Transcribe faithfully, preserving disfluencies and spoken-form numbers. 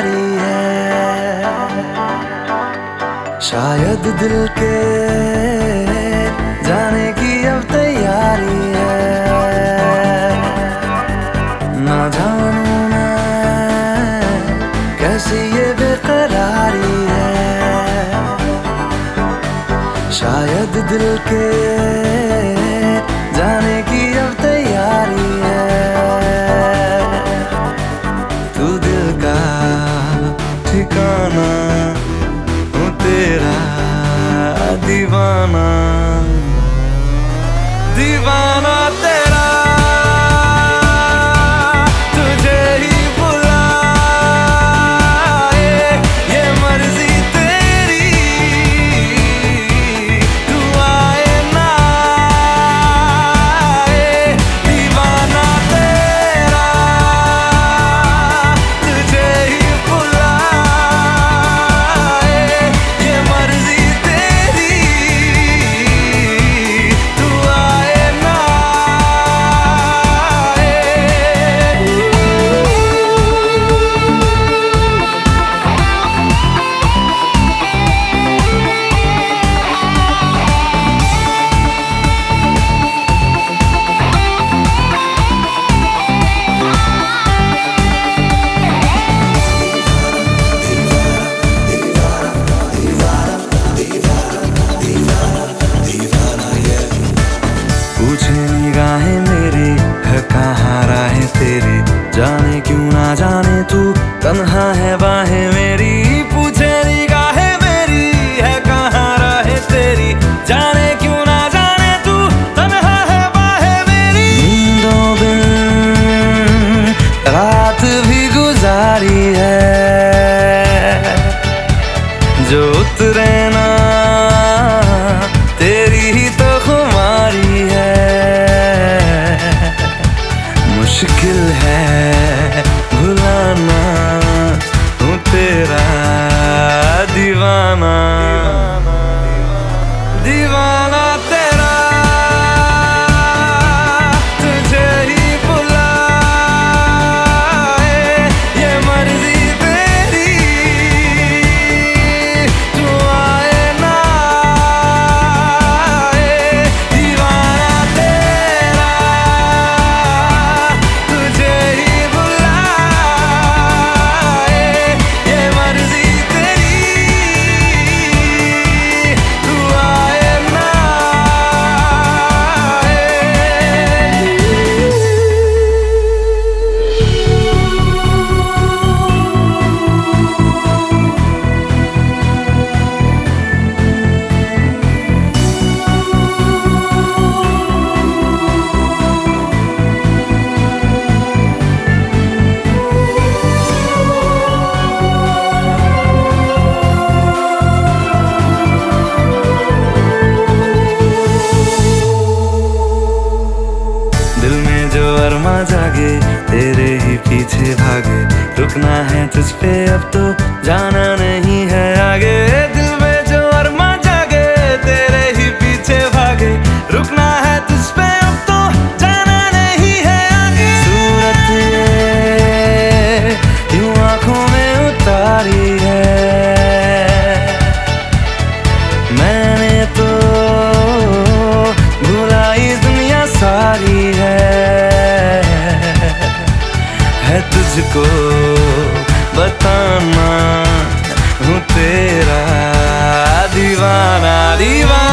यारी है, शायद दिल के जाने की अब तैयारी है। ना जानूं मैं कैसी ये बेकरारी है, शायद दिल के जाने की अब तैयारी है। तू दिल का ठिकाना, हूँ तेरा दीवाना, दीवाना तेरा। तुझे ही बुलाए ये मर्जी तेरी, तू आए ना आए, दीवाना तेरा। तुझे ही बुलाए ये मर्जी तेरी, तू आए ना आए। पूछे निगाहें मेरी है कहाँ राहें तेरी, जाने क्यों ना जाने तू तन्हा है बाहें मेरी। पूछे निगाहें मेरी है कहाँ राहें तेरी, जाने क्यों ना जाने तू तन्हा है बाहें मेरी। नींदों बिन रात भी गुजारी है, जो उतरे ना तेरी ही तो खुमारी है। मुश्किल है भुलाना, हूँ तेरा दीवाना, दीवाना तेरा। तुझे ही बुलाए ये मर्जी तेरी, तू आए ना आए, दीवाना तेरा। तुझे ही बुलाए ये मर्जी तेरी, तू आए ना दिल में जो अरमा जागे तेरे ही पीछे भागे, रुकना है तुझ पे अब तो जाना नहीं है आगे। दिल में जो अरमा जागे तेरे ही पीछे भागे, रुकना है तुझ पे अब तो जाना नहीं है आगे। सूरत ये यूं आंखों में उतारी है, मैंने तो भुलाई दुनिया सारी है। है तुझको बताना, हूँ तेरा दीवाना, दीवाना।